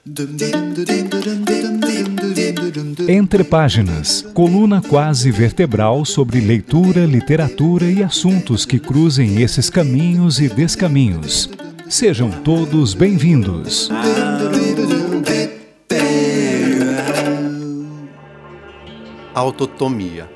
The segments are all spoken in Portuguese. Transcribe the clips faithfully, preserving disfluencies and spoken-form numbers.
Entre Páginas, coluna quase vertebral sobre leitura, literatura e assuntos que cruzem esses caminhos e descaminhos. Sejam todos bem-vindos. Autotomia.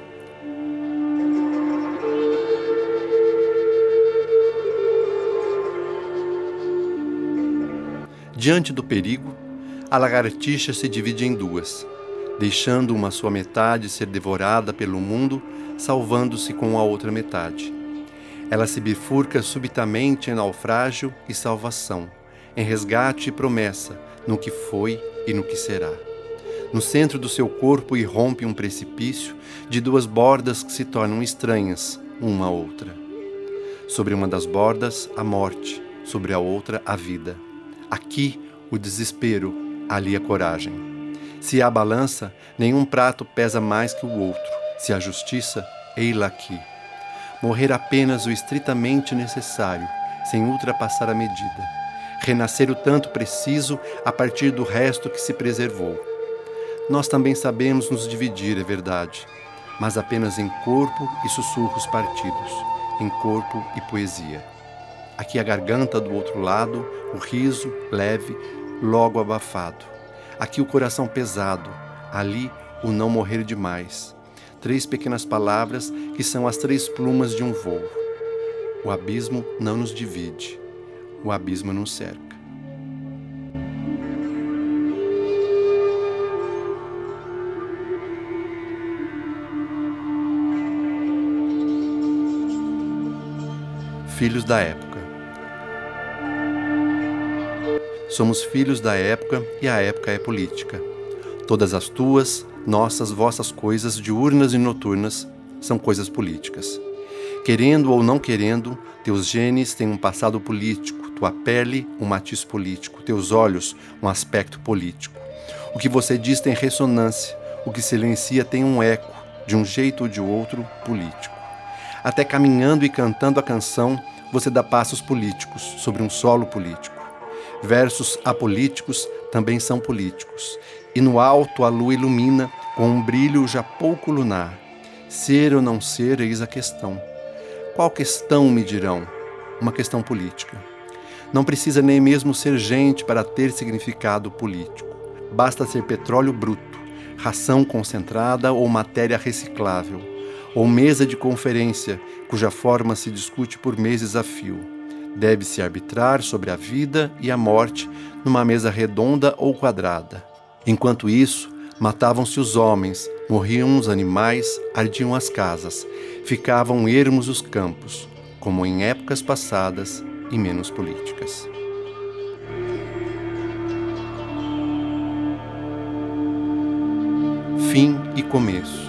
Diante do perigo, a lagartixa se divide em duas, deixando uma sua metade ser devorada pelo mundo, salvando-se com a outra metade. Ela se bifurca subitamente em naufrágio e salvação, em resgate e promessa, no que foi e no que será. No centro do seu corpo irrompe um precipício de duas bordas que se tornam estranhas, uma à outra. Sobre uma das bordas, a morte, sobre a outra, a vida. Aqui, o desespero, ali a coragem. Se há balança, nenhum prato pesa mais que o outro. Se há justiça, ei-la aqui. Morrer apenas o estritamente necessário, sem ultrapassar a medida. Renascer o tanto preciso a partir do resto que se preservou. Nós também sabemos nos dividir, é verdade, mas apenas em corpo e sussurros partidos, em corpo e poesia. Aqui a garganta do outro lado, o riso, leve, logo abafado. Aqui o coração pesado, ali o não morrer demais. Três pequenas palavras que são as três plumas de um voo. O abismo não nos divide, o abismo nos cerca. Filhos da época. Somos filhos da época e a época é política. Todas as tuas, nossas, vossas coisas, diurnas e noturnas, são coisas políticas. Querendo ou não querendo, teus genes têm um passado político, tua pele um matiz político, teus olhos um aspecto político. O que você diz tem ressonância, o que silencia tem um eco, de um jeito ou de outro, político. Até caminhando e cantando a canção, você dá passos políticos sobre um solo político. Versos apolíticos também são políticos. E no alto a lua ilumina com um brilho já pouco lunar. Ser ou não ser, eis a questão. Qual questão, me dirão? Uma questão política. Não precisa nem mesmo ser gente para ter significado político. Basta ser petróleo bruto, ração concentrada ou matéria reciclável, ou mesa de conferência, cuja forma se discute por meses a fio. Deve-se arbitrar sobre a vida e a morte numa mesa redonda ou quadrada. Enquanto isso, matavam-se os homens, morriam os animais, ardiam as casas, ficavam ermos os campos, como em épocas passadas e menos políticas. Fim e começo.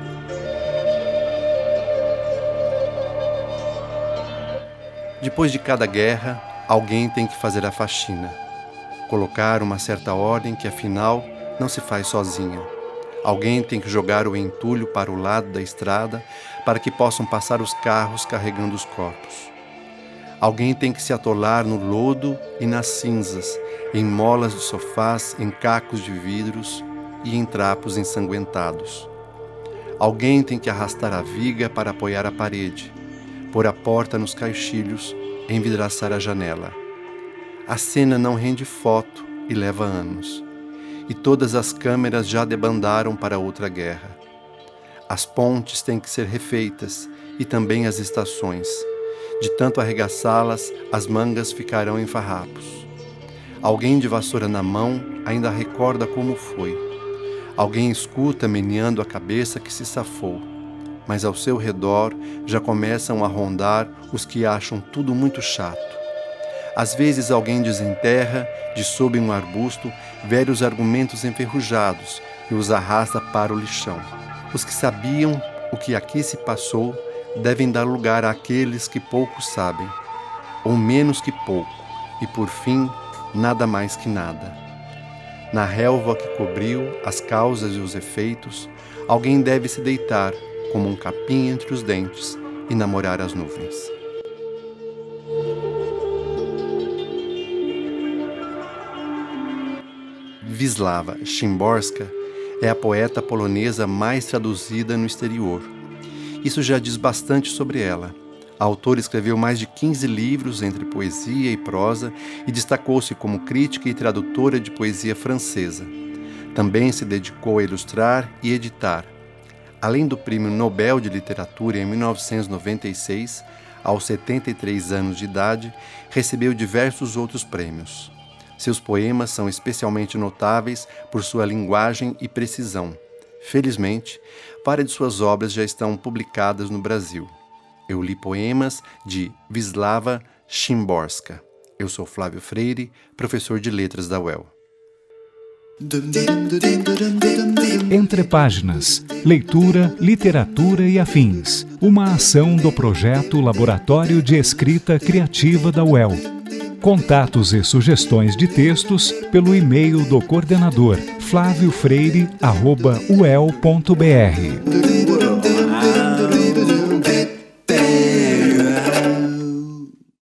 Depois de cada guerra, alguém tem que fazer a faxina. Colocar uma certa ordem que, afinal, não se faz sozinha. Alguém tem que jogar o entulho para o lado da estrada para que possam passar os carros carregando os corpos. Alguém tem que se atolar no lodo e nas cinzas, em molas de sofás, em cacos de vidros e em trapos ensanguentados. Alguém tem que arrastar a viga para apoiar a parede, pôr a porta nos caixilhos, envidraçar a janela. A cena não rende foto e leva anos. E todas as câmeras já debandaram para outra guerra. As pontes têm que ser refeitas e também as estações. De tanto arregaçá-las, as mangas ficarão em farrapos. Alguém de vassoura na mão ainda recorda como foi. Alguém escuta meneando a cabeça que se safou. Mas ao seu redor já começam a rondar os que acham tudo muito chato. Às vezes alguém desenterra, de sob um arbusto, velhos argumentos enferrujados e os arrasta para o lixão. Os que sabiam o que aqui se passou devem dar lugar àqueles que pouco sabem, ou menos que pouco, e por fim, nada mais que nada. Na relva que cobriu as causas e os efeitos, alguém deve se deitar, como um capim entre os dentes, e namorar as nuvens. Wisława Szymborska é a poeta polonesa mais traduzida no exterior. Isso já diz bastante sobre ela. A autora escreveu mais de quinze livros entre poesia e prosa e destacou-se como crítica e tradutora de poesia francesa. Também se dedicou a ilustrar e editar. Além do Prêmio Nobel de Literatura em mil novecentos e noventa e seis, aos setenta e três anos de idade, recebeu diversos outros prêmios. Seus poemas são especialmente notáveis por sua linguagem e precisão. Felizmente, várias de suas obras já estão publicadas no Brasil. Eu li poemas de Wisława Szymborska. Eu sou Flávio Freire, professor de letras da U E L. Entre Páginas, Leitura, Literatura e Afins. Uma ação do projeto Laboratório de Escrita Criativa da U E L. Contatos e sugestões de textos pelo e-mail do coordenador flávio freire arroba u e l ponto b r.